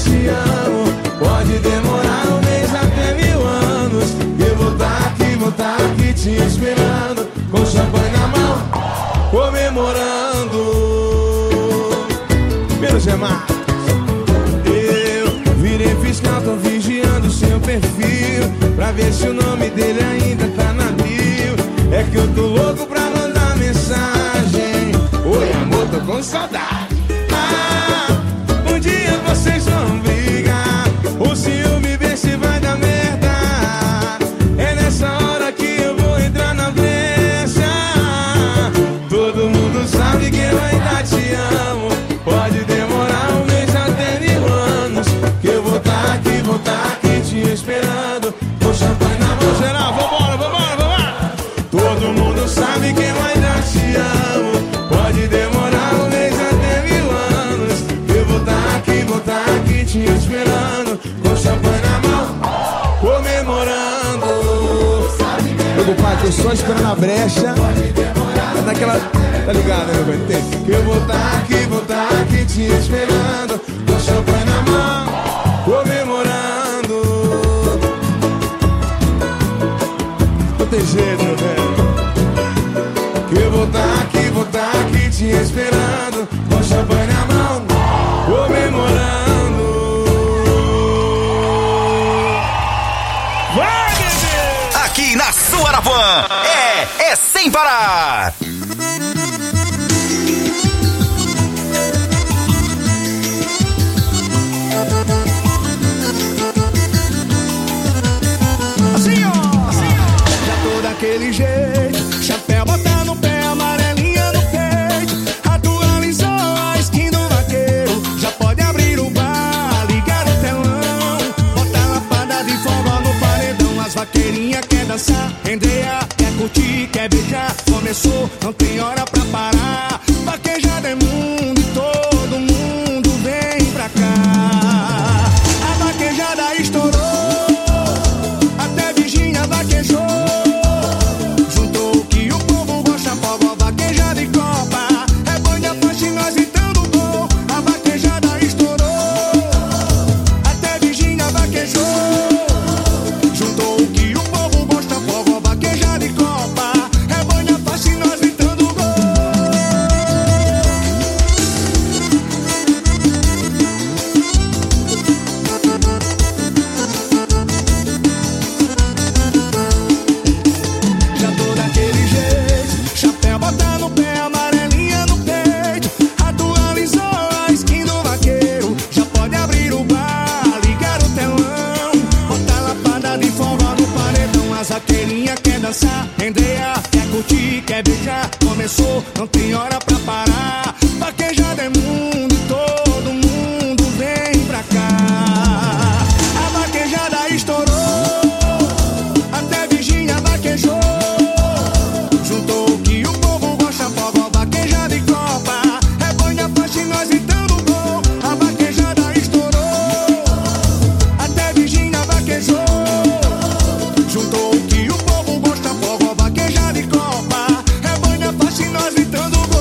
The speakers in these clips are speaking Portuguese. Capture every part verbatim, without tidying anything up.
te amo. Pode demorar um mês até mil anos. Eu vou tá aqui, vou tá aqui te esperando, com champanhe na mão, comemorando. Menos é mais. Eu virei fiscal, tô vigiando seu perfil, pra ver se o nome dele ainda tá na bio. É que eu tô louco pra mandar mensagem. Oi amor, tô com saudade. Ah, um dia vocês vão brigar, o ciúme vê se vai dar merda. É nessa hora que eu vou entrar na brecha. Todo mundo sabe que eu ainda te amo. Pode demorar um mês até mil anos, que eu vou tá aqui, vou tá aqui te esperando, com champanhe na mão. Geral, vambora, vambora, vambora. Todo mundo sabe que eu ainda te amo. Pode demorar um mês até mil anos, que eu vou tá aqui, vou tá aqui te esperando, com champanhe na mão, comemorando. Meu compadre, tô só esperando a brecha. É daquela... Tá ligado, né, meu pai? Tem. Que eu vou tá aqui, vou tá aqui te esperando, com champanhe na mão, comemorando. Não tem jeito, meu velho. Que eu vou tá aqui, vou tá aqui te esperando, com champanhe na mão, comemorando. Vai, bebê! Aqui na sua Arapuã é, é sem parar. Assim, ó, assim, ó. Já tô daquele jeito, chapéu botar no pé, amarelinha no peito. Atualizou a skin do vaqueiro, já pode abrir o bar, ligar o telão, botar lapada de forró no paredão. As vaqueirinhas quer dançar, Andrea quer curtir, quer beijar. Começou, não tem hora pra parar. Vaquejada é mundo e todo mundo vem pra cá. A vaquejada estourou, até Virgínia vaquejou. Juntou o que o povo gosta, forró, vaquejada e copa. É banha, faixa e nós gritando gol. A vaquejada estourou, até Virgínia vaquejou. Juntou o que o povo gosta, forró, vaquejada e copa. É banha, faixa e nós gritando gol. Já tô daquele jeito, chapéu botar no pé, amarelinha no peito. Atualizou a skin do vaqueiro, já pode abrir o bar, ligar o telão, botar lapada de forró no paredão. As vaqueirinhas quer dançar, Andrea quer curtir, quer beijar. Começou, não tem hora pra parar. Vaquejada é mundo, todo mundo vem pra cá. A vaquejada estourou, até Virgínia vaquejou. Juntou o que o povo gosta, forró, vaquejada e copa. É banha, faixa e nós gritando gol. A vaquejada estourou, até Virgínia vaquejou. Juntou o que o povo gosta, forró, vaquejada e copa. É banha, faixa e nós gritando gol.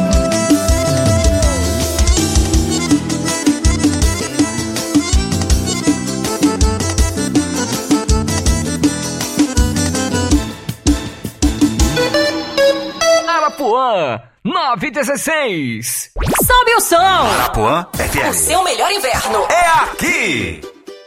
Arapuã nove dezesseis. Sobe o som! Arapuã F M. O seu melhor inverno É aqui.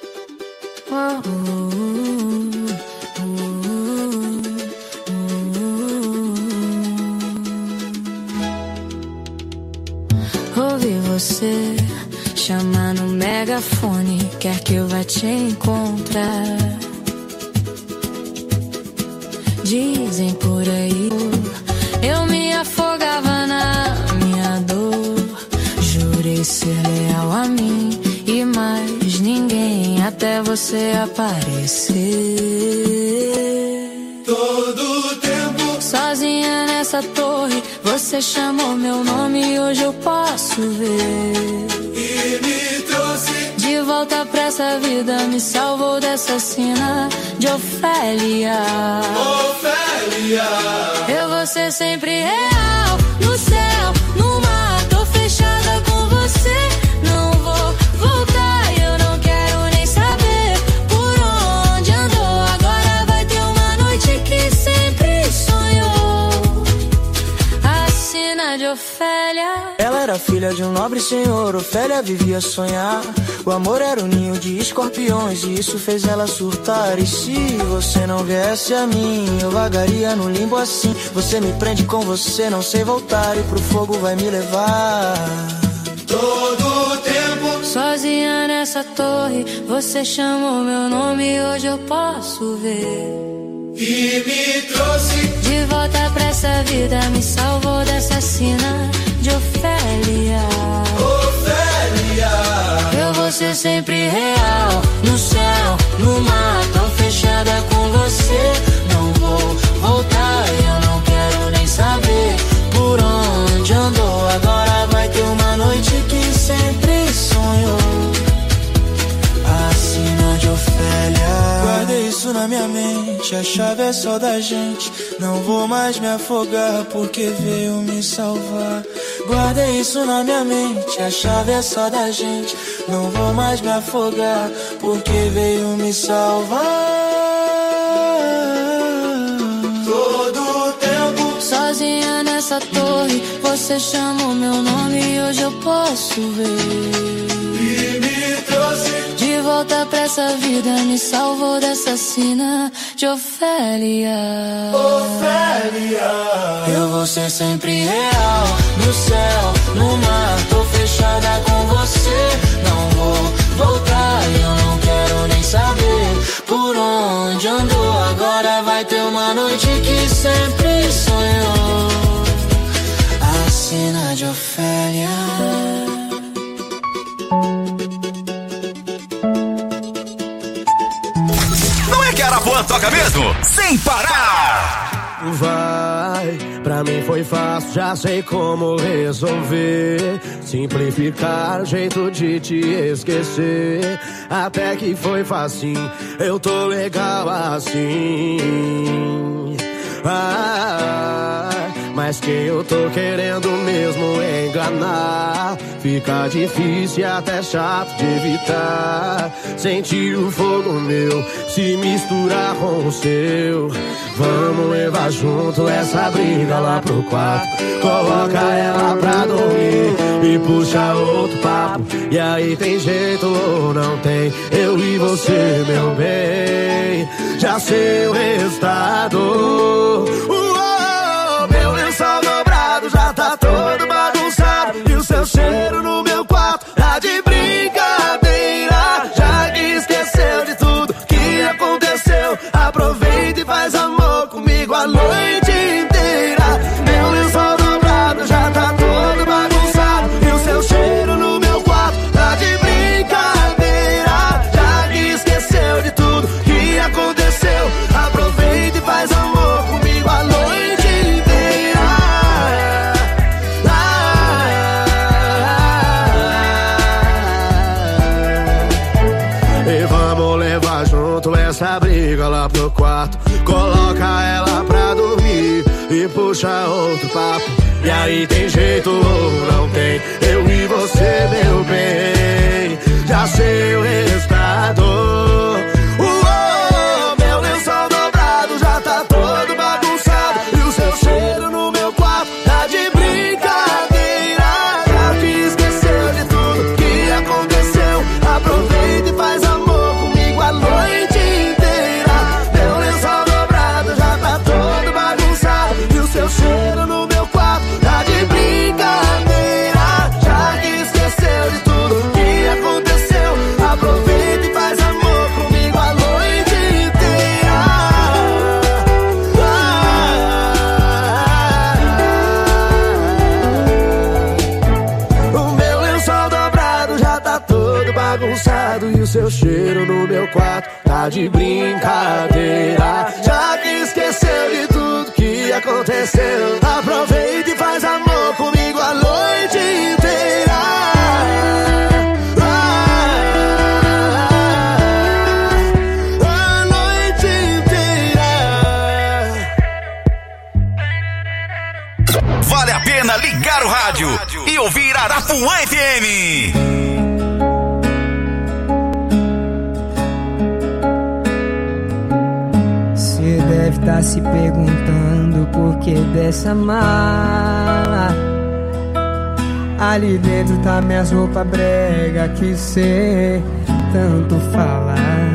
Ouvi você chamar no megafone, quer que eu vá te encontrar. Dizem por aí, eu me afogava na minha dor. Jurei ser leal a mim e mais ninguém, até você aparecer. Todo tempo Sozinha nessa torre, você chamou meu nome e hoje eu posso ver. e me trouxe De volta pra essa vida, me salvou dessa sina de Ofélia. Ofélia. Eu vou ser sempre real, no céu, no mar. Tô fechada com você, não vou voltar. Eu Ela era filha de um nobre senhor, Ofélia vivia a sonhar. O amor era um ninho de escorpiões e isso fez ela surtar. E se você não viesse a mim, eu vagaria no limbo assim. Você me prende com você, não sei voltar, e pro fogo vai me levar. Todo tempo sozinha nessa torre, você chamou meu nome e hoje eu posso ver. E me trouxe de volta pra essa vida, me salvou dessa sina de Ofélia. Ofélia, eu vou ser sempre real, no céu, no mar, tô fechada com você. Não vou voltar, eu não quero nem saber por onde andou. Agora vai ter uma noite que sempre sonhou. A sina de Ofélia. Guardei isso na minha mente, a chave é só da gente. Não vou mais me afogar porque veio me salvar. Guardei isso na minha mente, a chave é só da gente. Não vou mais me afogar porque veio me salvar. Todo tempo sozinha nessa torre, você chamou meu nome e hoje eu posso ver. E me trouxe de volta pra essa vida, me salvou dessa sina de Ofélia. Ofélia, eu vou ser sempre real, no céu, no mar, tô fechada com você. Não vou voltar, eu não quero nem saber por onde andou. Agora vai ter uma noite que sempre sonhou. A sina de Ofélia. Arapuã toca mesmo, sem parar. Vai, pra mim foi fácil, já sei como resolver. Simplificar o jeito de te esquecer. Até que foi facinho, eu tô legal assim. Ah, mas quem eu tô querendo mesmo é enganar. Fica difícil e até chato de evitar. Sentir o fogo meu se misturar com o seu. Vamos levar junto essa briga lá pro quarto. Coloca ela pra dormir e puxa outro papo. E aí tem jeito ou não tem? Eu e você, meu bem, já sei o resultado. Uou, meu lençol dobrado já tá todo bagunçado. E o seu cheiro no meu quarto tá de brincadeira. Já que esqueceu de tudo que aconteceu, aproveita e faz amor comigo a noite inteira. Meu lençol dobrado já tá todo bagunçado. E o seu cheiro no meu quarto tá de brincadeira. Já que esqueceu de tudo que aconteceu, aproveita e faz amor comigo a noite inteira. E vamos levar junto essa briga lá pro quarto. Coloca ela pra dormir e puxa outro papo. E aí tem jeito ou não tem? Eu e você, meu bem, já sei o resultado. Uou, meu lençol dobrado já tá todo bagunçado. E o seu cheiro no meu quarto tá de brincadeira. Já que esqueceu de tudo que aconteceu, aproveita e faz amor comigo a noite inteira. Meu lençol dobrado já tá todo bagunçado. E o seu cheiro no meu quarto tá de brincadeira. Já que esqueceu de tudo que aconteceu, aproveita e faz amor comigo a noite inteira. Ah, o meu lençol dobrado já tá todo bagunçado. E o seu cheiro no meu quarto tá de brincadeira. Já que esqueceu de tudo que aconteceu, aproveita e faz amor comigo a noite inteira. A noite inteira. Vale a pena ligar o rádio e ouvir Arapuã F M. Você deve estar se perguntando por que dessa mala. Ali dentro tá minhas roupas brega que cê tanto fala.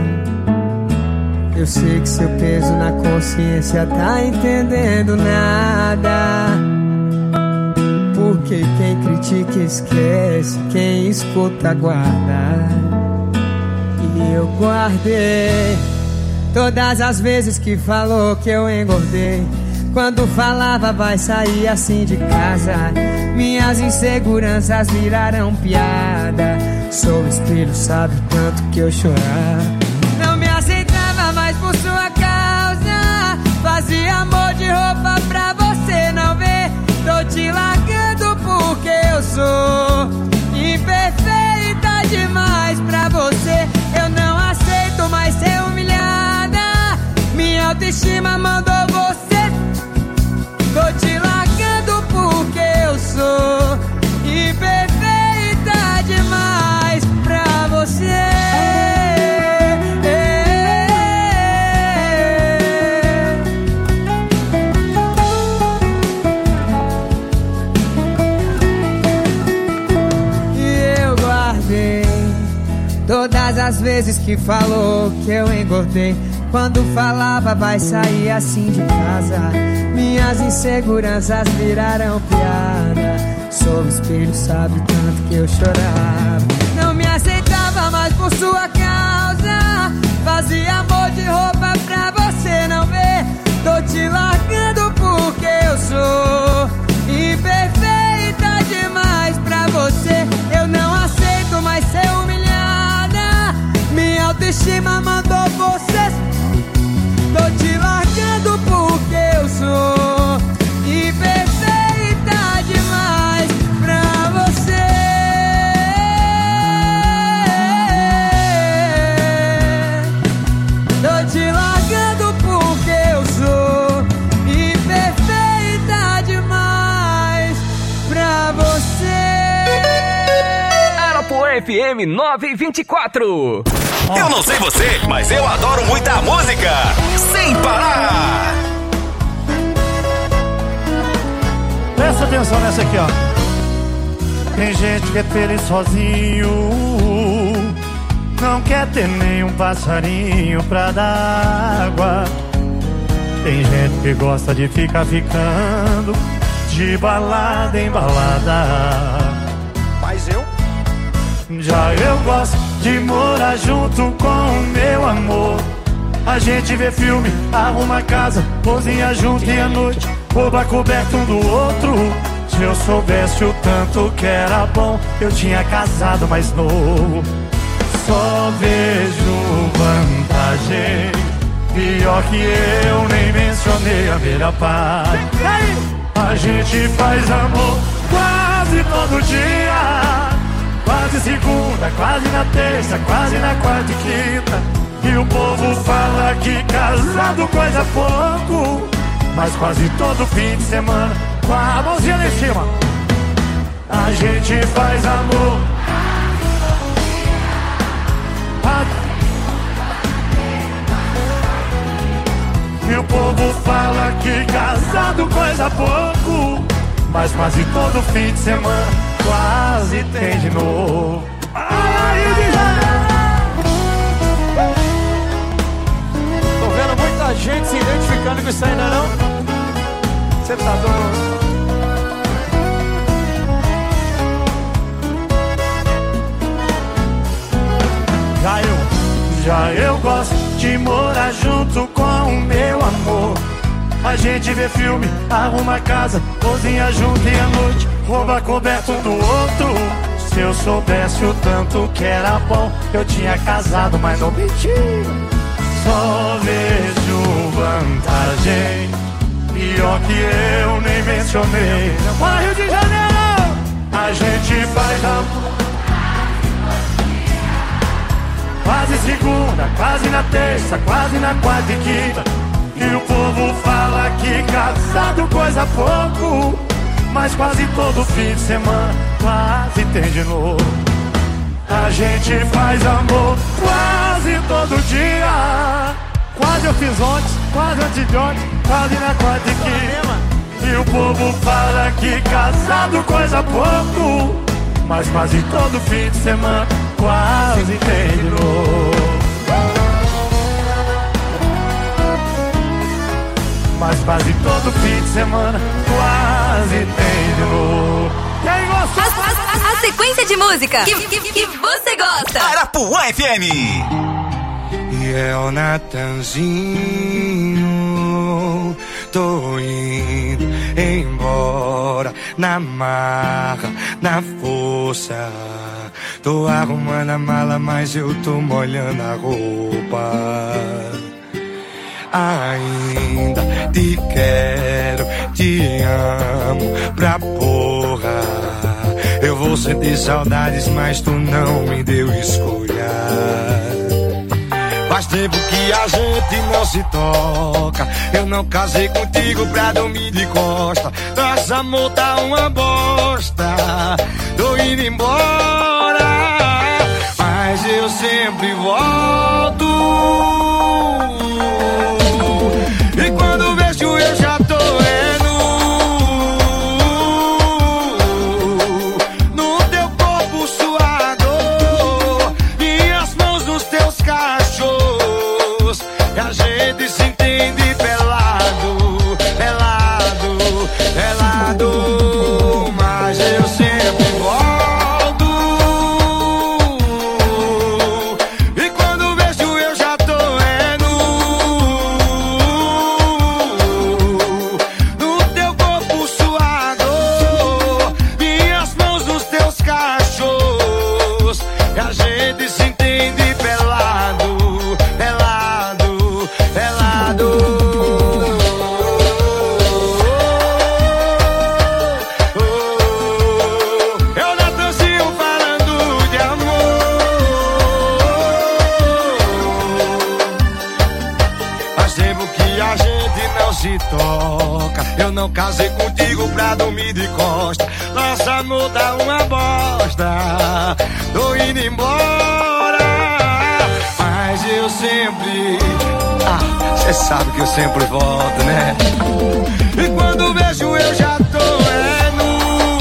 Eu sei que seu peso na consciência tá entendendo nada. Porque quem critica esquece, quem escuta guarda. E eu guardei todas as vezes que falou que eu engordei. Quando falava vai sair assim de casa, minhas inseguranças viraram piada. Sou espelho, sabe o tanto que eu chorava. Não me aceitava mais por sua causa. Fazia amor de roupa pra você não ver. Tô te largando porque eu sou imperfeita demais pra você. Eu não aceito mais ser humilhada. Minha autoestima mandou você. Tô te largando porque eu sou imperfeita demais pra você. E eu guardei todas as vezes que falou que eu engordei. Quando falava vai sair assim de casa, minhas inseguranças viraram piada. Sou o espelho, sabe o tanto que eu chorava. Não me aceitava mais por sua causa. Fazia amor de roupa pra você não ver. Tô te largando porque eu sou imperfeita demais pra você. Eu não aceito mais ser humilhada. Minha autoestima mandou você. Tô te largando porque eu sou imperfeita demais pra você. Tô te largando porque eu sou imperfeita demais pra você. Aeroporto F M nove e vinte e quatro. Eu não sei você, mas eu adoro muita música. Sem parar. Presta atenção nessa aqui, ó. Tem gente que é feliz sozinho, não quer ter nenhum passarinho pra dar água. Tem gente que gosta de ficar ficando de balada em balada. Mas eu? Já eu gosto de morar junto com o meu amor. A gente vê filme, arruma casa, cozinha junto e à noite rouba coberto um do outro. Se eu soubesse o tanto que era bom, eu tinha casado mais novo. Só vejo vantagem, pior que eu nem mencionei a melhor parte. A gente faz amor quase todo dia, quase segunda, quase na terça, quase na quarta e quinta. E o povo fala que casado coisa pouco, mas quase todo fim de semana, com a mãozinha lá em cima, a gente faz amor. E o povo fala que casado coisa pouco, mas quase todo fim de semana quase tem de novo. Ai, tô vendo muita gente se identificando com isso ainda não? Você tá doido? Já eu, já eu gosto de morar junto com o meu amor. A gente vê filme, arruma casa, cozinha junto e à noite rouba coberto um do outro. Se eu soubesse o tanto que era bom, eu tinha casado, mas não menti. Só vejo vantagem, pior que eu nem mencionei. Bora Rio de Janeiro! A gente faz amor quase segunda, quase na terça, quase na quarta e quinta. E o povo fala que casado coisa pouco, mas quase todo fim de semana quase tem de novo. A gente faz amor quase todo dia. Quase eu fiz ontem, quase antes de ontem, quase na quarta e quinta. E o povo fala que casado coisa pouco, mas quase todo fim de semana quase tem de novo. Mas quase todo fim de semana quase tem de novo. Quem gosta? A, a, a sequência de música que, que, que você gosta. Arapuã F M. E é o Natanzinho, tô indo embora na marra, na força. Tô arrumando a mala, mas eu tô molhando a roupa. Ainda te quero, te amo pra porra. Eu vou sentir saudades, mas tu não me deu escolha. Faz tempo que a gente não se toca. Eu não casei contigo pra dormir de costa. Nosso amor tá uma bosta. Tô indo embora, mas eu sempre volto. E quando vejo eu já tô é nu, no teu corpo suado, minhas mãos nos teus cachos. E a gente se entende pelado, pelado, pelado. Mas eu sempre volto. E quando vejo eu já tô é nu, no teu corpo suado, minhas mãos nos teus cachos. E a gente se entende pelado, pelado, pelado. Eu Natanzinho falando de amor. Faz tempo que a gente não se toca. Eu não casei contigo pra dormir de costa. Nosso amor tá uma bosta. Tô indo embora, mas eu sempre... Ah, cê sabe que eu sempre volto, né? E quando vejo eu já tô é nu,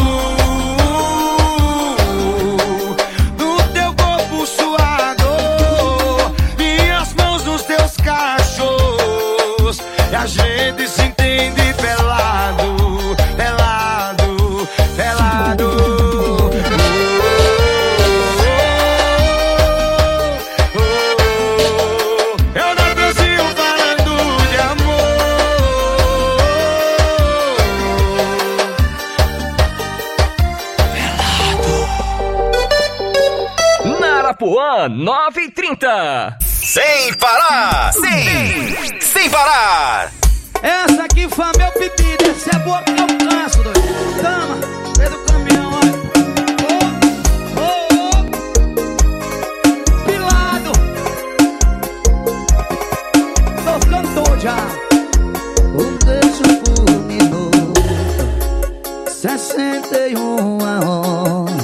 no teu corpo suado, minhas mãos nos teus cachos. E a gente se entende pelado, pelado, pelado. Eu Natanzinho falando de amor. Na Arapuã nove e trinta. Sem parar, sem, sem parar. Essa aqui foi meu pedido, essa é boa que eu canso, doido. Tama, vem do caminhão, olha. Oh, oh, oh. Pilado. Tô cantor já. Um beijo por minuto, sessenta e uma horas.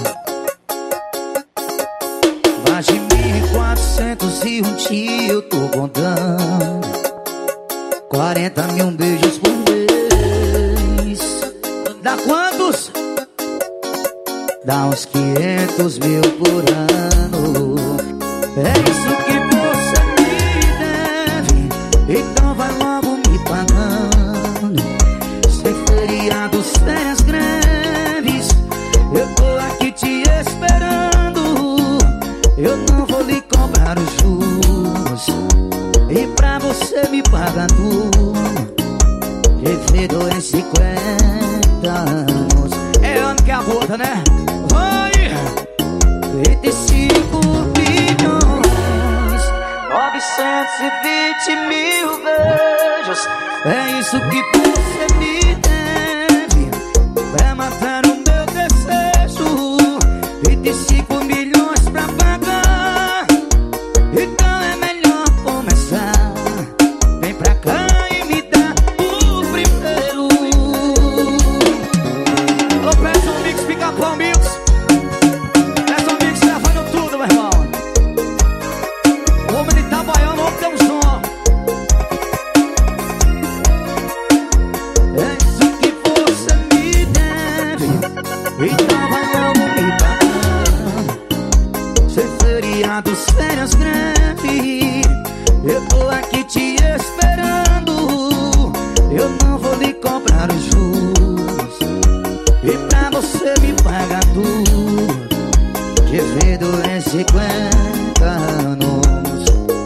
Mais de mil e quatrocentos e um dia eu tô contando. Quarenta mil beijos por mês. Dá quantos? Dá uns quinhentos mil por ano. É isso que você me deve, então vai logo me pagando. Sem feriados, sem as greves, eu tô aqui te esperando. Eu não vou lhe cobrar os juros, e pra você me pagar tudo. Devedor em cinquenta anos. É ano que é a gota, né? Vai! trinta e cinco bilhões, novecentos e vinte mil beijos. É isso que você me deve, pra matar o meu desejo. Trinta e cinco milhões pra pagar, então é melhor começar. Vem pra cá e me dá o primeiro. Alô, peça um mix, fica bom, mix. Peça um mix, levando tudo, meu irmão. O homem de Itabaiana, o homem tem um som. É isso que minhas férias greve. Eu tô aqui te esperando. Eu não vou lhe cobrar os juros, e pra você me pagar tudo, divido em cinquenta anos.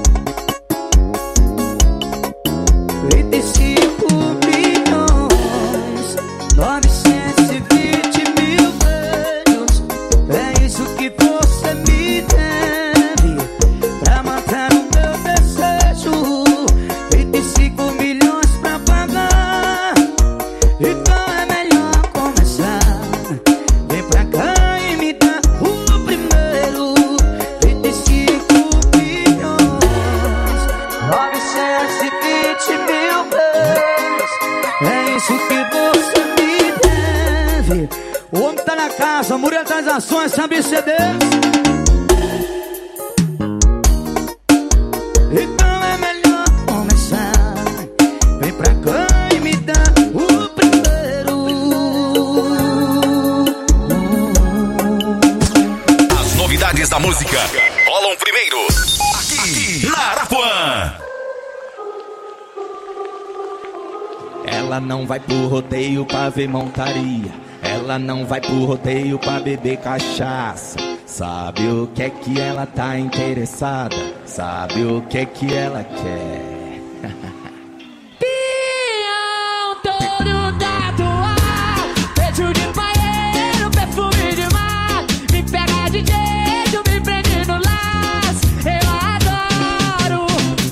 Vinte e cinco milhões, novecentos e vinte mil beijos. É isso que você me deve pra matar o meu desejo. Vinte e cinco milhões pra pagar, então é melhor começar. Vem pra cá e me dá o primeiro. Vinte e cinco milhões, novecentos e vinte mil beijos. É isso que você me deve. O homem tá na casa, Murilo das Ações, sabe C Ds. Então é melhor começar. Vem pra cá e me dá o primeiro. As novidades da música rolam primeiro aqui na Arapuã. Ela não vai pro rodeio pra ver montaria. Ela não vai pro rodeio pra beber cachaça. Sabe o que é que ela tá interessada? Sabe o que é que ela quer? Pião todo tatuado, beijo de paeiro, perfume de mar. Me pega de jeito, me prende no laço. Eu adoro.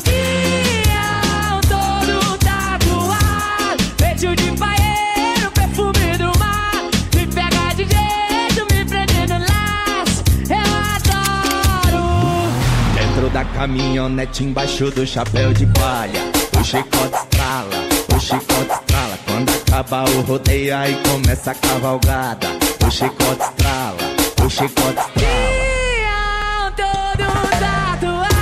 Pião todo tatuado, beijo de paeiro, perfume do mar. Me pega de jeito, me prende no laço. Eu adoro. Dentro da caminhonete, embaixo do chapéu de palha, o chicote estrala, o chicote estrala. Quando acaba o rodeio, aí começa a cavalgada. O chicote estrala, o chicote estrala. Pião todo tatuado.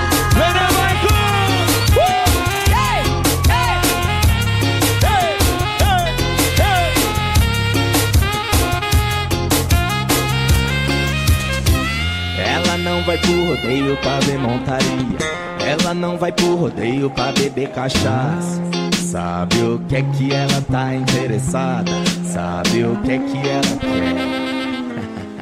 Ela não vai pro rodeio pra ver montaria. Ela não vai pro rodeio pra beber cachaça. Sabe o que é que ela tá interessada? Sabe o que é que ela quer?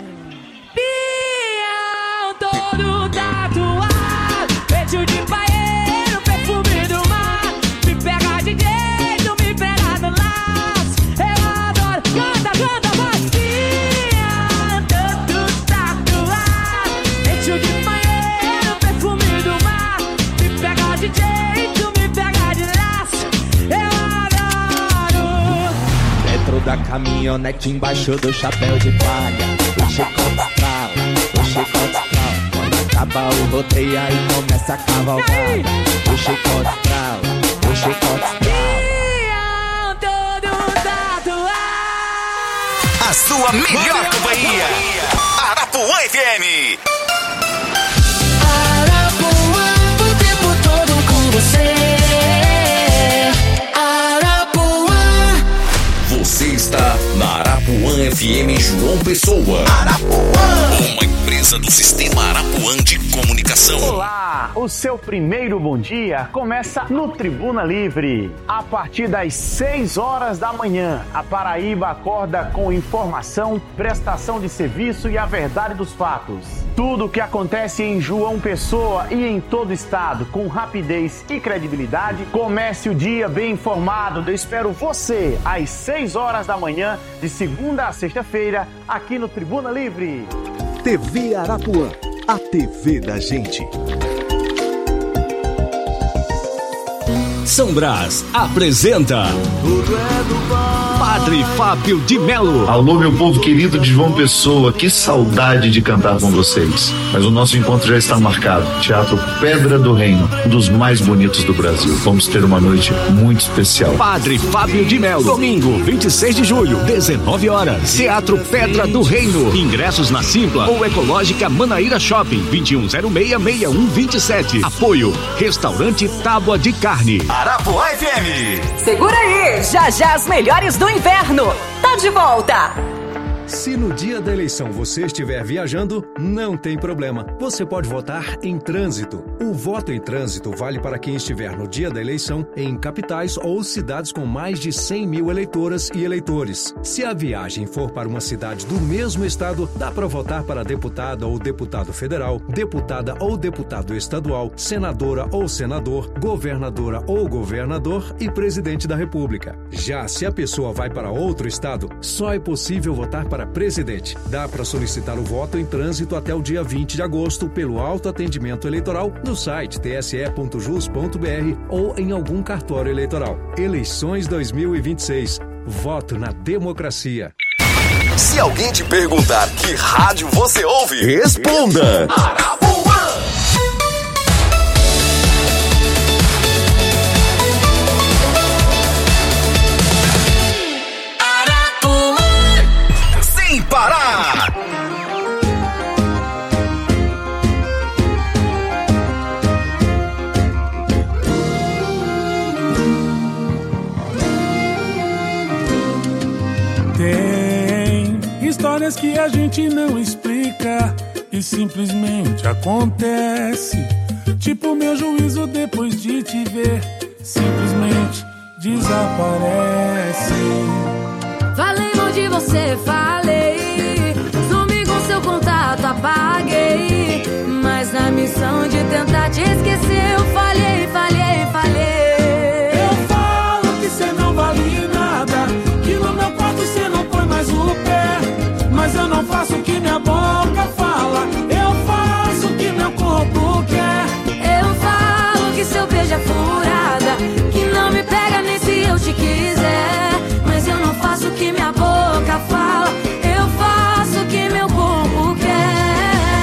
Pião todo tatuado, beijo de paeiro, perfume do mar. Me pega de jeito, me pega no laço. Eu adoro. Canta, canta, vai. Pião todo tatuado, beijo de paeiro, perfume do mar. Me pega de jeito, me pega de laço. Eu adoro. Dentro da caminhonete, embaixo do chapéu de palha, o chicote estrala, o chicote estrala. Quando acaba o rodeio, aí começa a cavalgada. O chicote estrala, o chicote estrala. Pião todo tatuado. A sua melhor companhia, Arapuã F M. Arapuã, o tempo todo com você. Arapuã. Você está na Arapuã F M João Pessoa. Arapuã, uma empresa do Sistema Arapuã de Comunicação. Olá, o seu primeiro bom dia começa no Tribuna Livre. A partir das seis horas da manhã, a Paraíba acorda com informação, prestação de serviço e a verdade dos fatos. Tudo o que acontece em João Pessoa e em todo o estado, com rapidez e credibilidade. Comece o dia bem informado. Eu espero você às seis horas da manhã, de segunda a sexta-feira, aqui no Tribuna Livre. T V Arapuã, a T V da gente. São Brás apresenta Padre Fábio de Melo. Alô, meu povo querido de João Pessoa, que saudade de cantar com vocês. Mas o nosso encontro já está marcado. Teatro Pedra do Reino, um dos mais bonitos do Brasil. Vamos ter uma noite muito especial. Padre Fábio de Melo, domingo, vinte e seis de julho, dezenove horas. Teatro Pedra do Reino. Ingressos na Simpla ou Ecológica Manaíra Shopping, vinte e um zero seis, seis um dois sete. Apoio, Restaurante Tábua de Carne. Arapuã F M. Segura aí, já já as melhores do inverno. Tá de volta. Se no dia da eleição você estiver viajando, não tem problema. Você pode votar em trânsito. O voto em trânsito vale para quem estiver no dia da eleição em capitais ou cidades com mais de cem mil eleitoras e eleitores. Se a viagem for para uma cidade do mesmo estado, dá para votar para deputada ou deputado federal, deputada ou deputado estadual, senadora ou senador, governadora ou governador e presidente da República. Já se a pessoa vai para outro estado, só é possível votar para presidente. Dá para solicitar o voto em trânsito até o dia vinte de agosto pelo autoatendimento eleitoral no site t s e ponto jus ponto b r ou em algum cartório eleitoral. Eleições dois mil e vinte e seis. Voto na democracia. Se alguém te perguntar que rádio você ouve, responda. Sem parar. Tem histórias que a gente não explica e simplesmente acontece. Tipo meu juízo depois de te ver, simplesmente desaparece. Falei mal de você, falei. Sumi com seu contato, apaguei. Mas na missão de tentar te esquecer, eu falhei, falhei, falhei. Eu falo que cê não vale nada, que no meu quarto cê não põe mais o pé. Mas eu não faço o que minha boca fala, eu faço o que meu corpo quer. Eu falo que seu beijo é furada, que não me pega nem se eu te quiser. Mas eu não faço o que minha boca fala, eu faço o que meu corpo quer.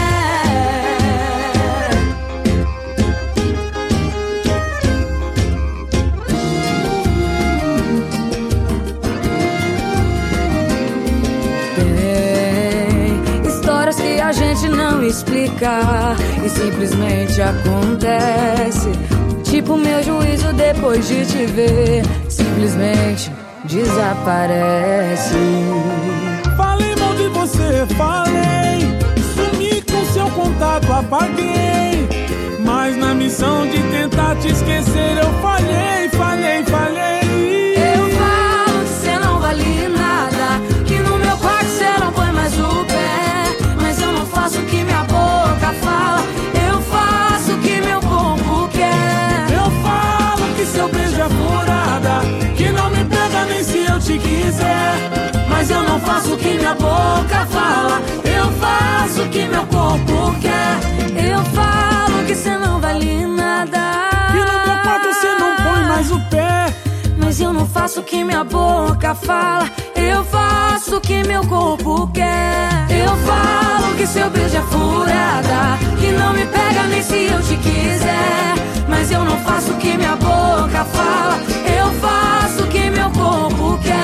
Tem histórias que a gente não explica e simplesmente acontece. Tipo meu juízo depois de te ver, simplesmente desaparece. Falei mal de você, falei. Sumi com seu contato, apaguei. Mas na missão de tentar te esquecer, eu falhei, falhei, falhei. Eu falo que cê não vale nada, que no meu quarto cê não põe mais o pé. Mas eu não faço o que minha boca fala, eu faço o que meu corpo quer. Eu falo que seu beijo é furada, que não me pega nem se eu te quiser. Mas eu não faço o que minha boca fala, eu faço o que meu corpo quer. Eu falo que cê não vale nada, que no meu quarto cê não põe mais o pé. Mas eu não faço o que minha boca fala, eu faço o que meu corpo quer. Eu falo que seu beijo é furada, que não me pega nem se eu te quiser. Mas eu não faço o que minha boca fala, eu faço o que meu corpo quer.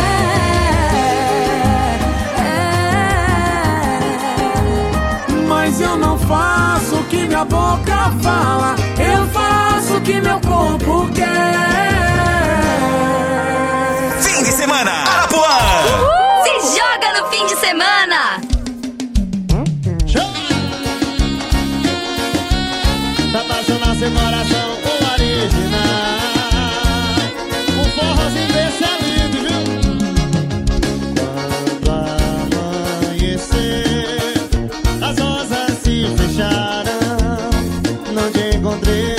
Mas eu não faço o que minha boca fala, eu faço o que meu corpo quer. Fim de semana, Arapuã! Se joga no fim de semana! Tá apaixonado sem coração, o original. Um forrozinho desse é lindo, viu? Quando amanhecer, as rosas se fecharam, não te encontrei.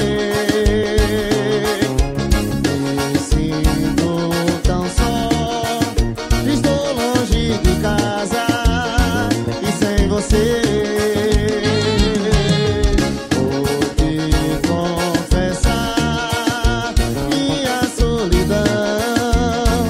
Me sinto tão só, estou longe de casa e sem você. Vou te confessar minha solidão.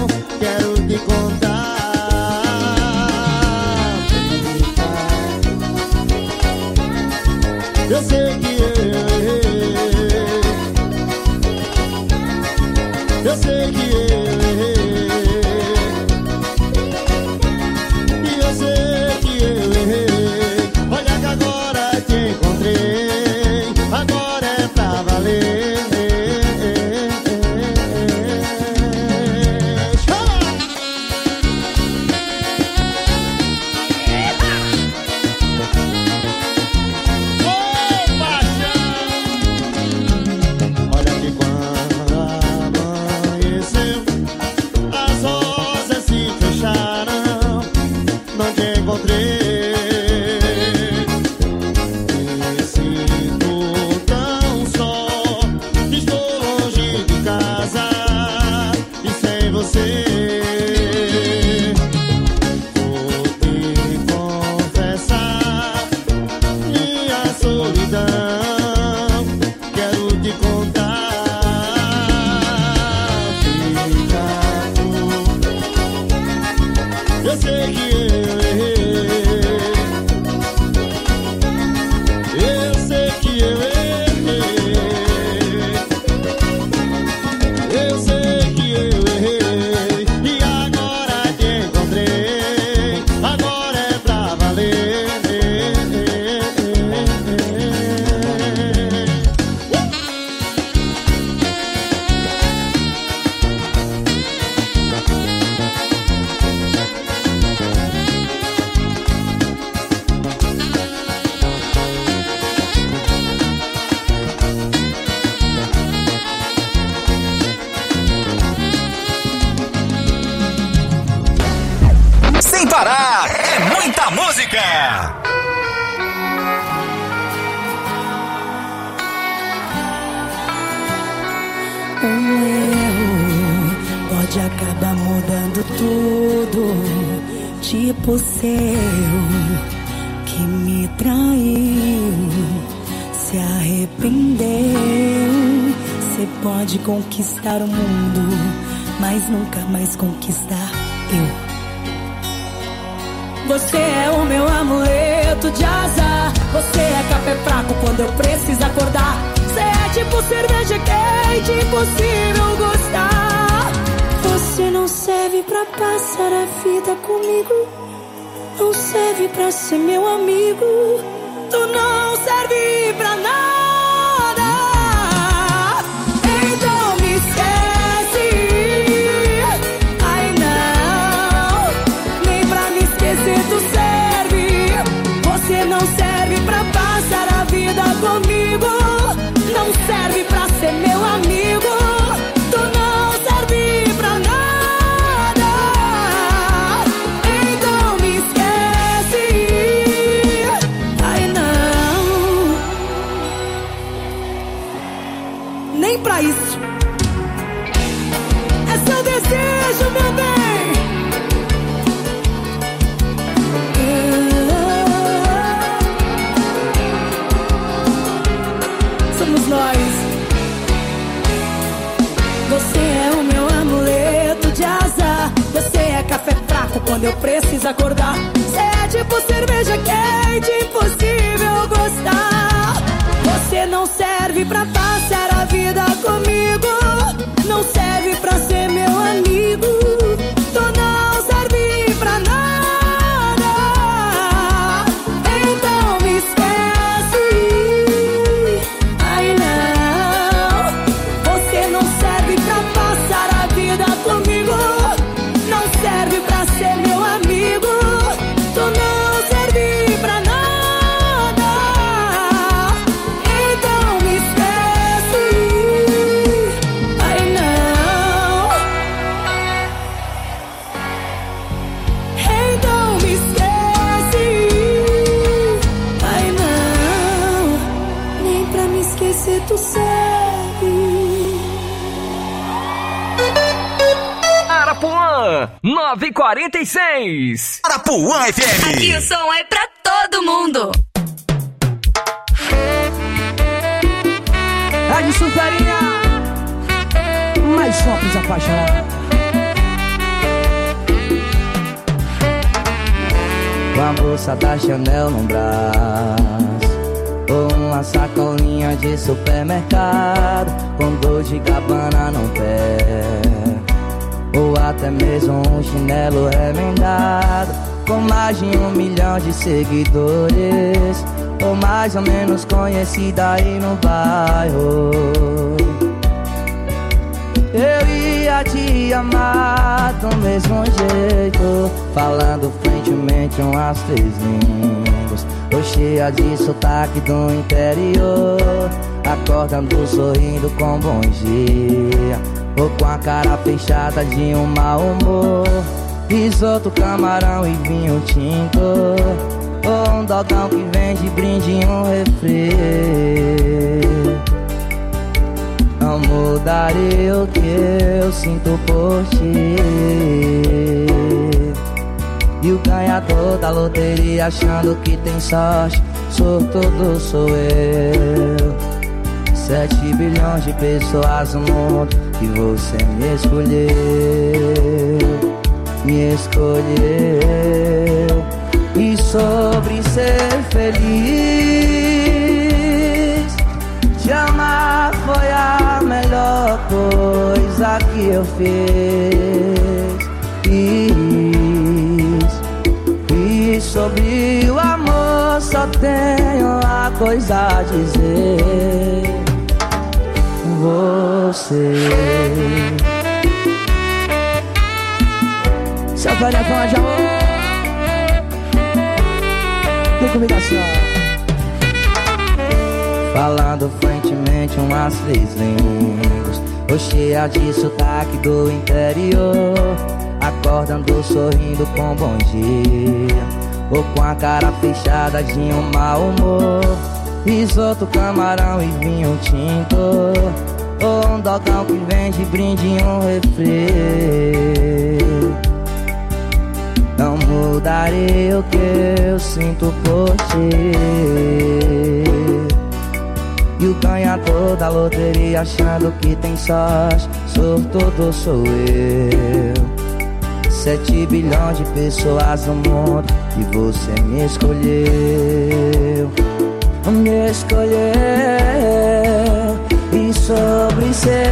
Pará é muita música. Um erro pode acabar mudando tudo, tipo seu que me traiu, se arrependeu. Você pode conquistar o mundo, mas nunca mais conquistar eu. Você é o meu amuleto de azar, você é café fraco quando eu preciso acordar. Você é tipo cerveja quente, impossível gostar. Você não serve pra passar a vida comigo, não serve pra ser meu amigo, tu não serve pra nada. Então me esquece. Ai não, nem pra me esquecer tu serve. Você não serve pra passar a vida comigo, não serve pra ser meu amigo, tu não serve pra nada. Então me esquece. Ai não, nem pra isso. É seu desejo, meu bem. Somos nós. Você é o meu amuleto de azar, você é café fraco quando eu preciso acordar. Você é tipo cerveja quente, impossível gostar. Você não serve pra passar a vida comigo, não serve pra ser meu amigo, tu não serve pra nada. Então me esquece. Ai não, você não serve pra passar a vida comigo, não serve pra ser meu amigo, tu não serve pra nada. Então me esquece. Ai não, então me esquece. Ai não, nem pra me esquecer tu serve. Arapuã, nove e quarenta e seis. Arapuã F M. Aqui o som é pra todo mundo. Aí, Superinha, mais só pros apaixonados. Com a bolsa da Chanel no braço, ou uma sacolinha de supermercado, com Dolce e Gabbana no pé, ou até mesmo um chinelo remendado, com mais de um milhão de seguidores, ou mais ou menos conhecida aí no bairro. Eu ia te amar do mesmo jeito, falando frentemente umas três línguas, ou cheia de sotaque do interior, acordando sorrindo com bom dia, ou com a cara fechada de um mau humor, risoto, camarão e vinho tinto, ou um dogão que vende brinde em um refri. Não mudaria o que eu sinto por ti. E o ganhador da loteria achando que tem sorte, sortudo sou eu. Sete bilhões de pessoas no mundo e você me escolheu, me escolheu. E sobre ser feliz, te amar foi a melhor coisa que eu fiz. E sobre o amor só tenho uma coisa a dizer: você. Se eu faria fã de amor, vem comigo assim, ó. Falando frentemente umas três línguas, ou cheia de sotaque do interior, acordando sorrindo com bom dia, ou com a cara fechada de um mau humor. Risoto, camarão e vinho tinto, ou um dogão que vem de brinde e um refri. Não mudarei o que eu sinto por ti. E o ganhador da loteria achando que tem sorte, sortudo sou eu. Sete bilhões de pessoas no mundo e você me escolheu. Me escolheu. E sobre ser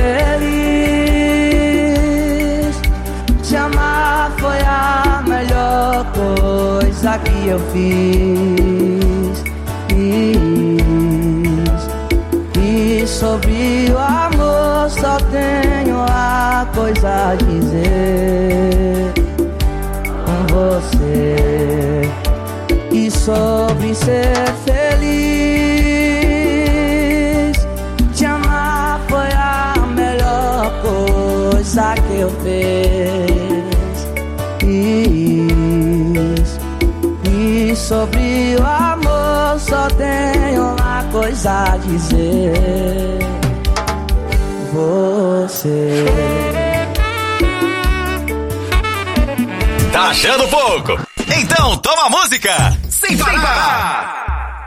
feliz, te amar foi a melhor coisa que eu fiz. Fiz. E sobre o amor só tenho a coisa a dizer com você. E sobre ser feliz, te amar foi a melhor coisa que eu fiz. Fiz. E sobre o amor só tenho uma coisa a dizer, você. Tá achando pouco? Então toma música sem parar! Sem parar.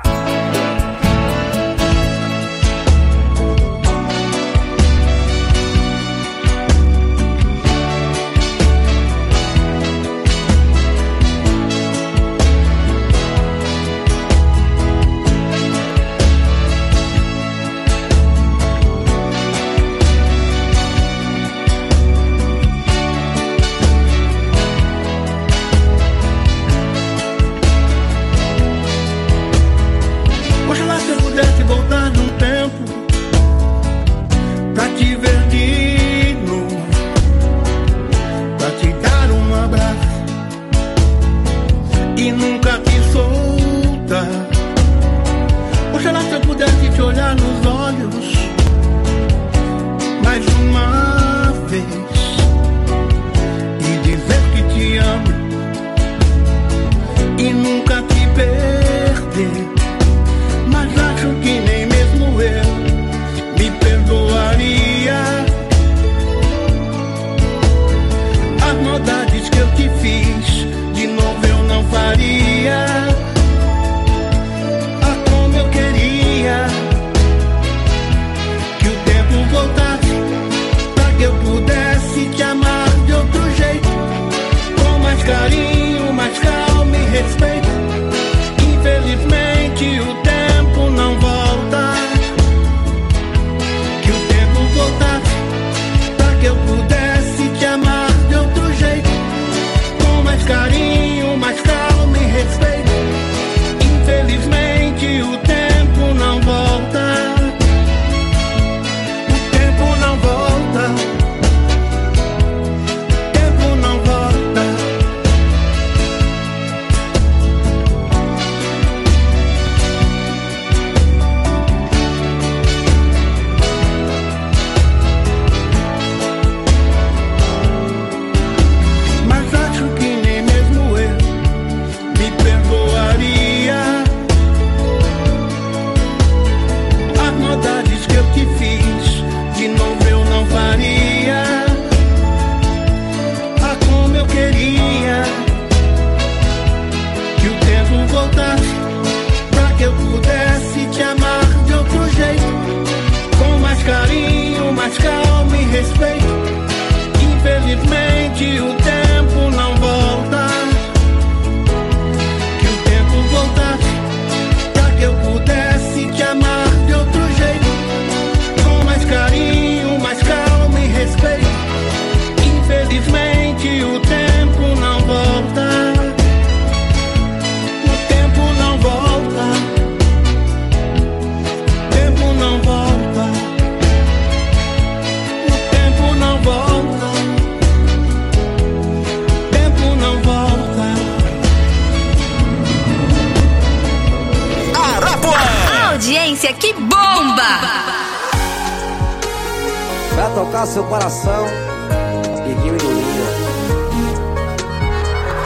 Que bomba! Pra tocar seu coração, Diguinho e Lulinha.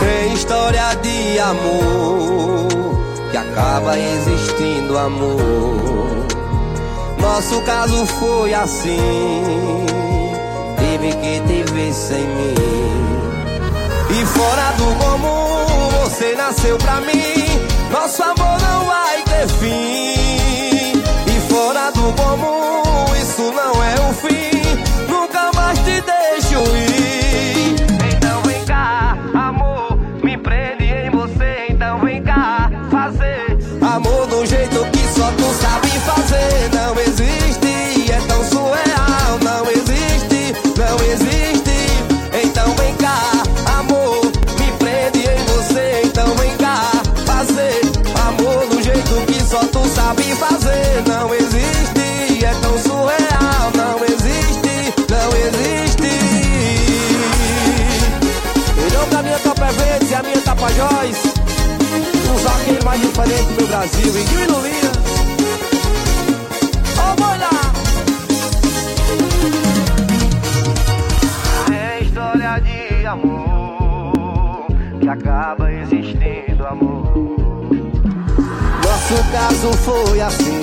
Tem história de amor que acaba existindo amor. Nosso caso foi assim, tive que te ver sem mim. E fora do comum, você nasceu pra mim. Nosso amor não vai ter fim. E fora do comum, isso não é o fim. Nunca mais te deixo ir. Então vem cá, amor, me prende em você. Então vem cá, fazer amor do jeito que só tu sabe fazer. Não existe, é tão surreal. Não existe, não existe. Então vem cá, amor, me prende em você. Então vem cá, fazer amor do jeito que só tu sabe fazer. Não existe, é tão surreal. Não existe, não existe. Melhor pra minha Tapajós e a minha Tapajós, os vaqueiros mais diferentes do meu Brasil. E Guilherme, ó, boi lá. É história de amor que acaba existindo amor. Nosso caso foi assim,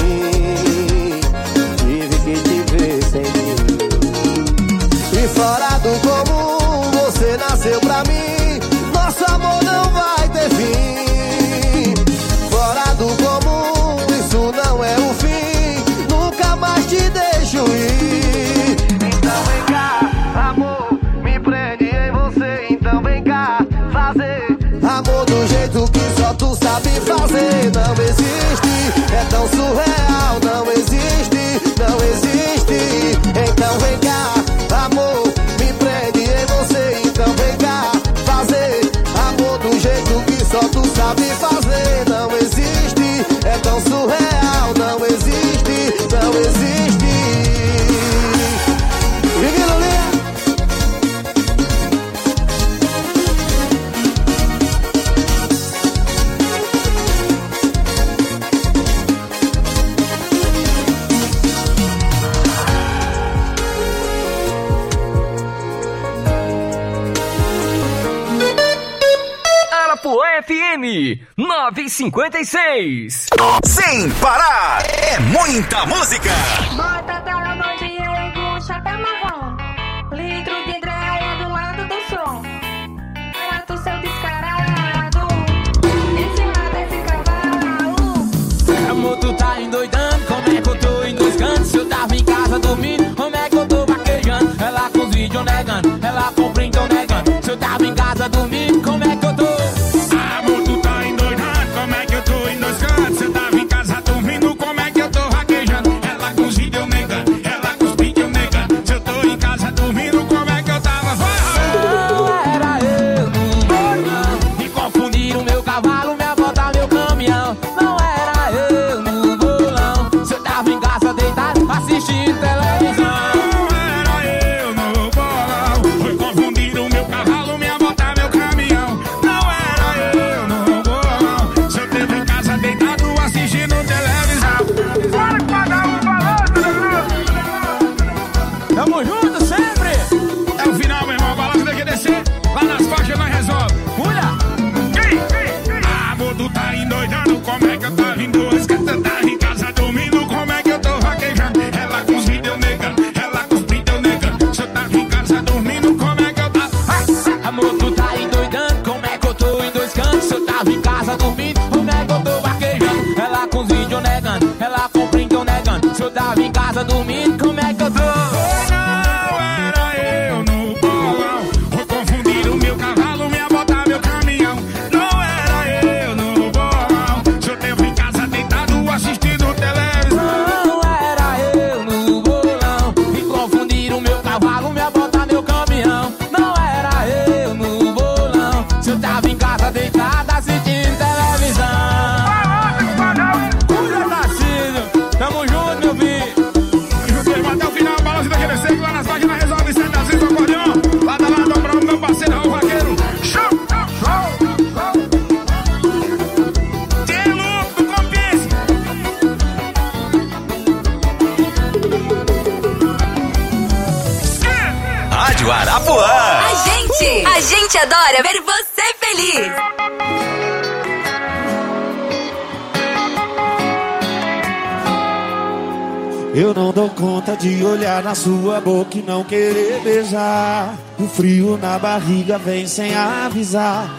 tive que te ver sem mim. E fora do comum, você nasceu pra mim. Nosso amor não vai ter fim. Fora do comum, isso não é o fim. Nunca mais te deixo ir. Então vem cá, amor, me prende em você. Então vem cá, fazer amor do jeito que só tu sabe fazer. Não existe, é tão surreal. Não existe, não existe. Então vem cá, amor, me prende em você. Então vem cá, fazer amor do jeito que só tu sabe fazer. Não existe, é tão surreal. Não existe, não existe. Arapuã F M nove e cinquenta e seis. Sem parar, é muita música. Bota aquela bandinha com o chapéu marrom, litro de dreia do lado do som. Mato seu descarado, em cima desse cavalo. Amor, tu tá endoidando, como é que eu tô em dois cantos? Se eu tava em casa dormindo, como é que eu tô vaquejando? Ela com os vídeos negando, ela com o print negando. Se eu tava em casa dormindo, como é que eu tô? Amor, tu tá endoidando, como é que eu tô em dois cantos? Se eu tava em casa dormindo, como é que eu tô vaquejando? Ela com os vídeos negando, ela com os vídeos negando. Se eu tô em casa dormindo, como é que eu tava? Não era eu, não, não. Me confundiram meu cavalo, minha bota, meu caminhão. Não era eu no bolão. Se eu tava em casa deitado, assistindo televisão. Não era eu no bolão. Foi confundir o meu cavalo, minha bota, meu caminhão. Não era eu no bolão. Se eu tava em casa deitado, assistindo televisão. Bora que vai dar um balanço. Tamo junto sempre. É o final, meu irmão. O balanço tem que descer. Lá nas faixas nós resolve. Mulher. Amor, tu tá endoidando, como é que eu tô em duas cantos? Eu tava em casa dormindo, como é que eu tô vaquejando? Ela com os vídeos negando, ela com os vídeos negando. Se eu tava em casa dormindo, como é que eu tava? Amor, tu tá endoidando, como é que eu tô em dois cantos? Se eu tava em casa dormindo, como é que eu tô vaquejando? Ela com os vídeos negando, ela com o print negando. Se eu tava em casa dormindo, como é que eu tô? Não era eu no bolão. Vou confundir o meu cavalo, minha bota, meu caminhão. Não era eu no bolão. Se eu tava em casa deitado, assistindo televisão. Não era eu no bolão. Me confundiram meu cavalo, minha bota, meu caminhão. Não era eu no bolão. Se eu tava em casa deitado, assistindo televisão. Cuida, Tarcísio. Tamo junto, meu filho. Rádio Arapuã. A gente, a gente adora ver você feliz. Eu não dou conta de olhar na sua boca e não querer beijar. O frio na barriga vem sem avisar.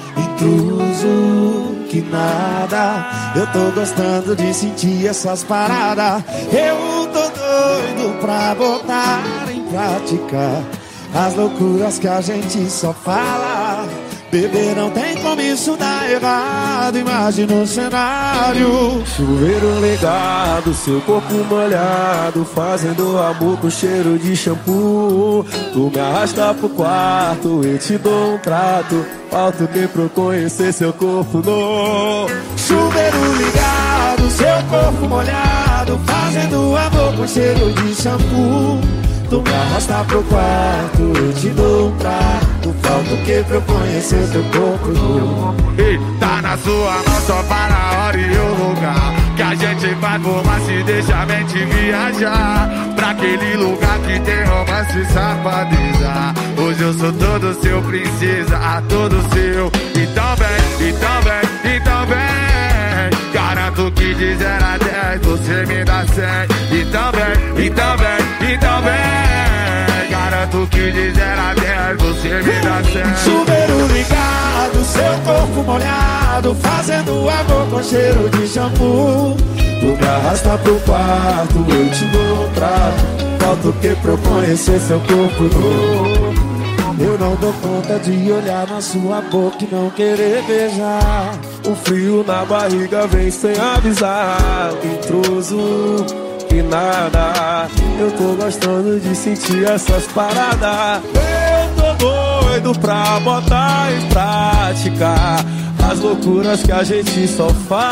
Intruso, que nada. Eu tô gostando de sentir essas paradas. Eu tô doido pra botar em prática as loucuras que a gente só fala. Bebê, não tem como isso dar errado. Imagina o cenário: chuveiro ligado, seu corpo molhado, fazendo amor com cheiro de shampoo. Tu me arrasta pro quarto, eu te dou um trato. Falta o que pra eu conhecer seu corpo no chuveiro ligado, seu corpo molhado, fazendo amor com cheiro de shampoo. Tu me arrasta pro quarto, eu te dou um trato. Falta o que pra eu conhecer teu corpo? Ei, tá na sua mão, só para a hora e o lugar que a gente vai formar, se deixa a mente viajar pra aquele lugar que tem romance e safadeza. Hoje eu sou todo seu, princesa, a todo seu. Então vem, então vem, então vem. Garanto que de zero a dez você me dá cem. Então vem, então vem, então vem. Garanto que de zero a dez você me dá cem. Chuveiro ligado, seu corpo molhado, fazendo amor com cheiro de shampoo. Tu me arrasta pro quarto, eu te dou um trato. Falta o que pra eu conhecer seu corpo novo? Eu não dou conta de olhar na sua boca e não querer beijar. O frio na barriga vem sem avisar. Intruso, que nada. Eu tô gostando de sentir essas paradas. Eu tô doido pra botar em prática as loucuras que a gente só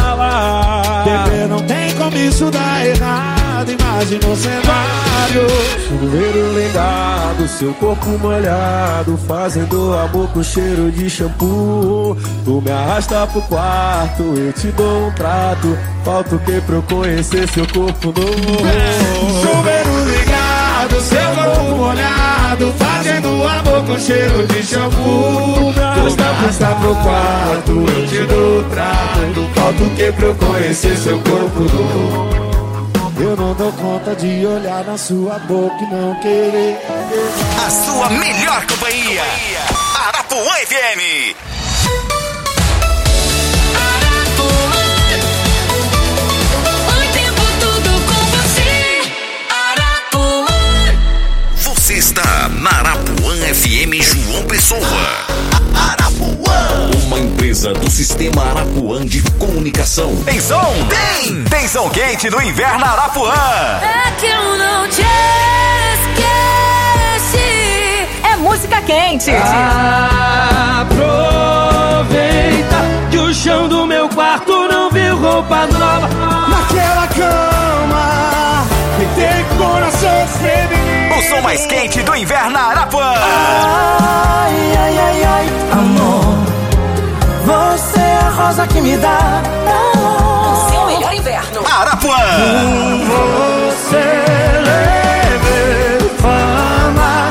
fala. Bebê, não tem como isso dar errado. Imagina o cenário: chuveiro ligado, seu corpo molhado, fazendo amor com cheiro de shampoo. Tu me arrasta pro quarto, eu te dou um trato. Falta o que pra eu conhecer seu corpo novo? Chuveiro ligado, seu corpo molhado, fazendo amor com cheiro de shampoo. Tu me arrasta pro quarto, eu te dou um trato. Falta o que pra eu conhecer seu corpo novo? Eu não dou conta de olhar na sua boca e não querer. A sua melhor companhia, Arapuã F M. O tempo todo com você, Arapuã. Você está na Arapuã F M João Pessoa. Arapuã, uma empresa do Sistema Arapuã de Comunicação. Tem som? Tem! Tem som quente no inverno Arapuã. É que eu não te esqueci. É música quente. Aproveita que o chão do meu quarto não viu roupa nova. Naquela cama que tem coração feminino. O som mais quente do inverno Arapuã. Ai, ai, ai, ai, amor, você é a rosa que me dá o seu melhor inverno. Arapuã. Você leve fama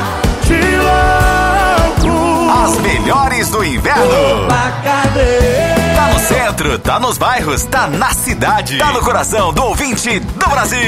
de louco. As melhores do inverno. Opa, cadê? Tá no centro, tá nos bairros, tá na cidade, tá no coração do ouvinte do Brasil.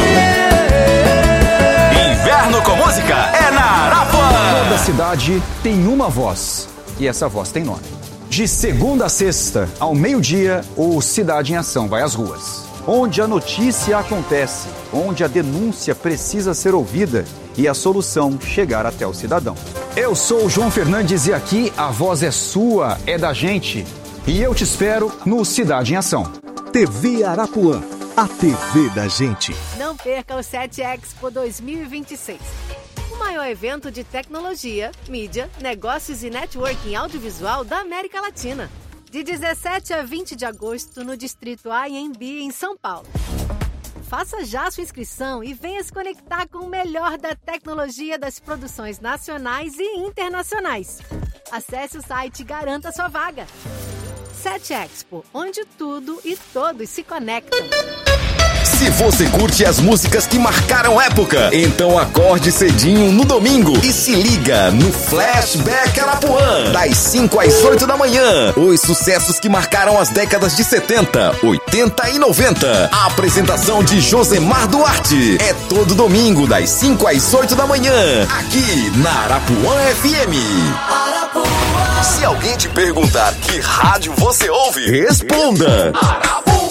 Inverno com música é na Arapuã. Toda cidade tem uma voz, e essa voz tem nome. De segunda a sexta, ao meio-dia, o Cidade em Ação vai às ruas. Onde a notícia acontece, onde a denúncia precisa ser ouvida e a solução chegar até o cidadão. Eu sou o João Fernandes e aqui a voz é sua, é da gente. E eu te espero no Cidade em Ação. T V Arapuã, a T V da gente. Não perca o sete Expo dois mil e vinte e seis. O maior evento de tecnologia, mídia, negócios e networking audiovisual da América Latina. De dezessete a vinte de agosto no Distrito A M B em São Paulo. Faça já sua inscrição e venha se conectar com o melhor da tecnologia das produções nacionais e internacionais. Acesse o site e garanta sua vaga. sete Expo, onde tudo e todos se conectam. Se você curte as músicas que marcaram época, então acorde cedinho no domingo e se liga no Flashback Arapuã, das cinco às oito da manhã. Os sucessos que marcaram as décadas de setenta, oitenta e noventa. A apresentação de Josemar Duarte é todo domingo, das cinco às oito da manhã, aqui na Arapuã F M. Arapuã. Se alguém te perguntar que rádio você ouve, responda Arapuã.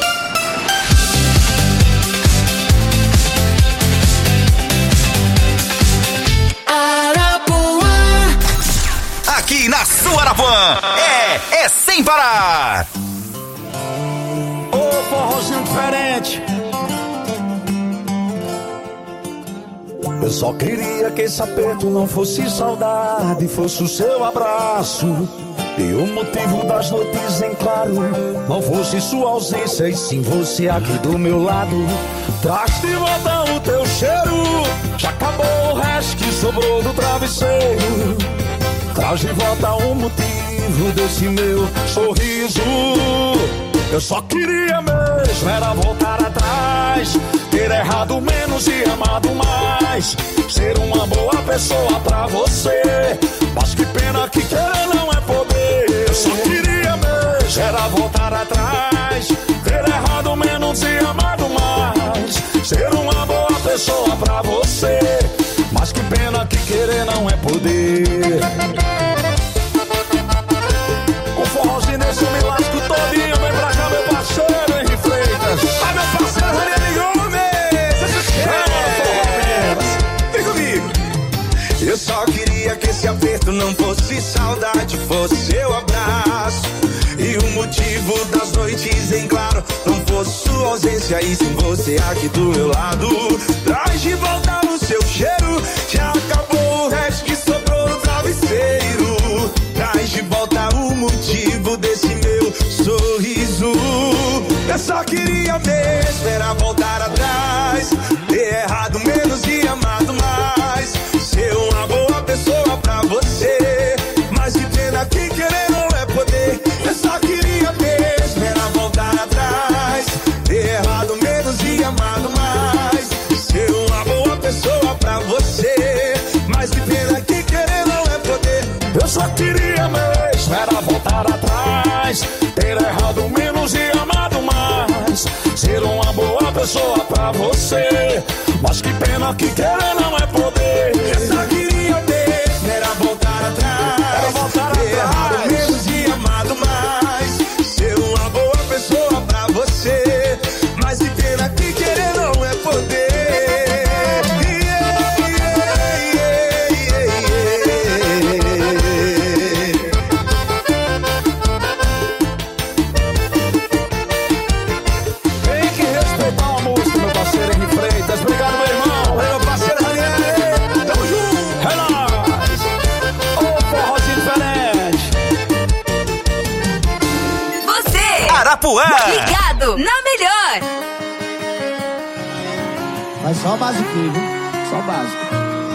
Aqui na sua Arapuã é, é sem parar. Ô, oh, forrozinho diferente. Eu só queria que esse aperto não fosse saudade, fosse o seu abraço. E o motivo das noites em claro não fosse sua ausência, e sim você aqui do meu lado. Traz de volta o teu cheiro, já acabou o resto que sobrou do travesseiro. Traz de volta o motivo desse meu sorriso. Eu só queria mesmo era voltar atrás, ter errado menos e amado mais, ser uma boa pessoa pra você. Mas que pena que querer não é poder. Eu só queria mesmo era voltar atrás, ter errado menos e amado mais, ser uma boa pessoa pra você. Mas que pena que querer não é poder. O forrozinho nesse me lasco todinho. Vem pra cá, meu parceiro Henri Freitas. Ah, meu parceiro Ranieri Gomes. Vem comigo. Eu só queria que esse aperto não fosse saudade, fosse seu abraço. E o motivo das noites em claro não fosse sua ausência, e sim você aqui do meu lado. Traz de volta o seu cheiro, já acabou o resto que sobrou no travesseiro. Traz de volta o motivo desse meu sorriso. Eu só queria mesmo era voltar atrás, ter errado menos e amado mais, ser uma boa pessoa pra você. Mas que pena que querer não é poder. Eu só queria mesmo era voltar atrás, ter errado menos e amado mais, ser uma boa pessoa pra você. Mas que pena que querer não é poder. Eu só queria mesmo era voltar atrás, ter errado menos e amado mais, ser uma boa pessoa pra você. Mas que pena que querer não é poder. Eu só queria mesmo era voltar atrás, era voltar ter errado atrás, menos e amado mais, ser uma boa pessoa pra você. Mas que pena que querer não é poder. Obrigado, meu irmão. Meu parceiro Ranieri. Tamo junto. É nóis. Ô, forrozinho diferente. Você. Arapuã. Ligado na melhor. Mas só o basiquinho, viu? Só o básico.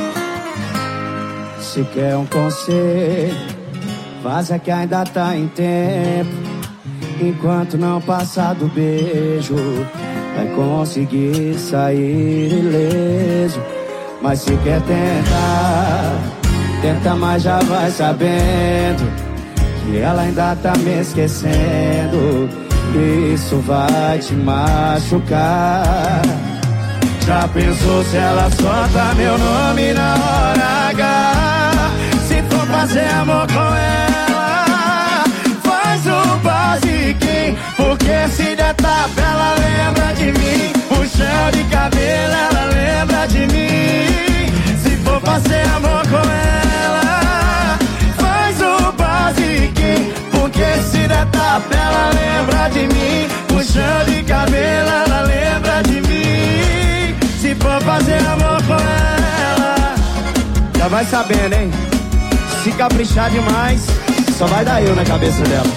Se quer um conselho, vaza que ainda tá em tempo. Enquanto não passar do beijo, vai conseguir sair ileso. Mas se quer tentar, tenta, mas já vai sabendo que ela ainda tá me esquecendo. Isso vai te machucar. Já pensou se ela solta meu nome na hora H? Se for fazer amor com ela, faz o basiquinho, porque se der tapa ela lembra de mim. Puxão de cabelo ela lembra de mim. Se for fazer amor com ela, faz o basiquinho, porque se der tapa ela lembra de mim. Puxão de cabelo ela lembra de mim. Se for fazer amor com ela, já vai sabendo, hein? Se caprichar demais, só vai dar eu na cabeça dela.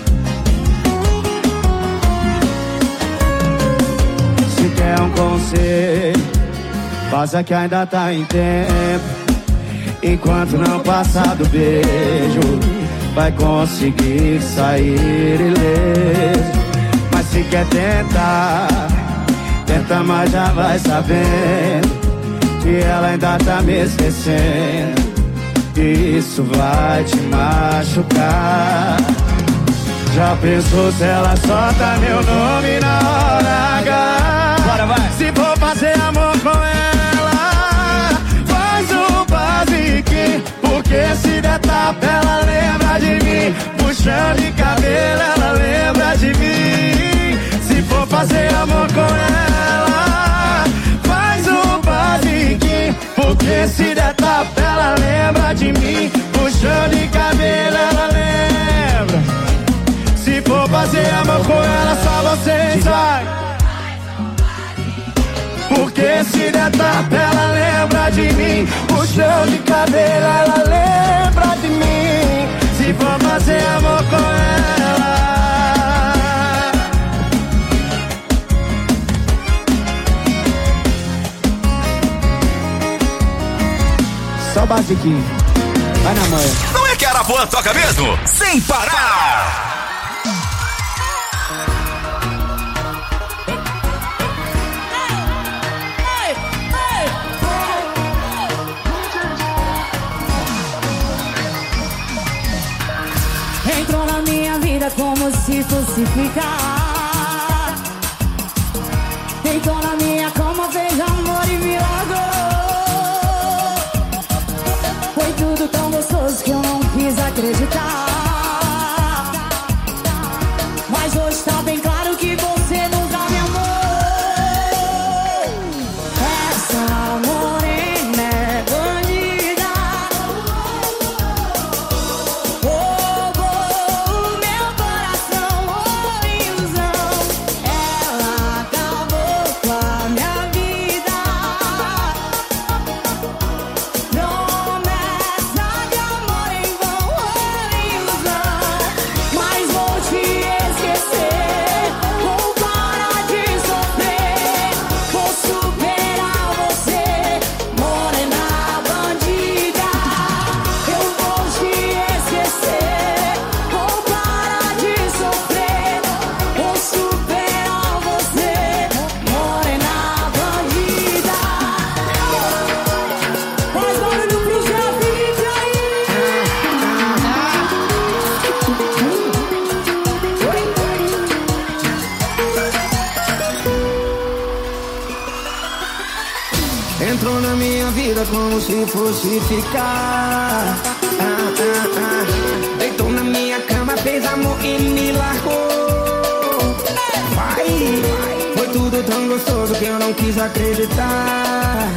Se quer um conselho, faça que ainda tá em tempo. Enquanto não passar do beijo, vai conseguir sair ileso. Mas se quer tentar, tenta, mas já vai sabendo que ela ainda tá me esquecendo. E isso vai te machucar. Já pensou se ela solta meu nome na hora H? Bora, vai. Se for fazer amor com ela, faz o basique, porque se der tapa ela lembra de mim. Puxando de cabelo ela lembra de mim. Se for fazer amor com ela, faz o basique, porque se der tapa ela lembra de mim. Puxando de cabelo ela lembra. Se for fazer amor com ela, só você vai. Porque se der tapa ela lembra de mim. Puxão de cabelo ela lembra de mim. Se for fazer amor com ela. Só basiquinho, vai na manhã. Não é que a Arapuã toca mesmo? Sem parar! Entrou na minha vida como se fosse ficar. Deitou na minha cama, fez amor e me largou. Foi tudo tão gostoso que eu não quis acreditar. Mas hoje tá bem claro que você nunca me amou. Essa morena é bandida. Entrou na minha vida como se fosse ficar. ah, ah, ah. Deitou na minha cama, fez amor e me largou. Vai, foi tudo tão gostoso que eu não quis acreditar.